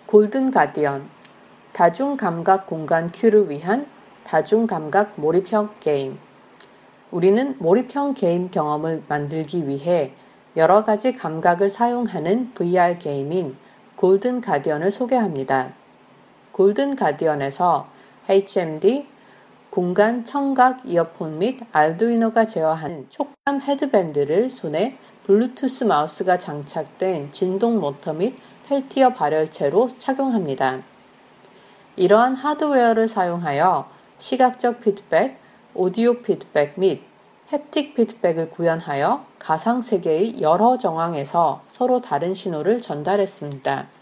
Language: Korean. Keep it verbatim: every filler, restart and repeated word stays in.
골든 가디언, 다중감각 공간 큐를 위한 다중감각 몰입형 게임. 우리는 몰입형 게임 경험을 만들기 위해 여러 가지 감각을 사용하는 브이알 게임인 골든 가디언을 소개합니다. 골든 가디언에서 에이치엠디, 공간 청각 이어폰 및 알두이노가 제어하는 촉감 헤드밴드를 손에 블루투스 마우스가 장착된 진동 모터 및 펠티어 발열체로 착용합니다. 이러한 하드웨어를 사용하여 시각적 피드백, 오디오 피드백 및 햅틱 피드백을 구현하여 가상세계의 여러 정황에서 서로 다른 신호를 전달했습니다.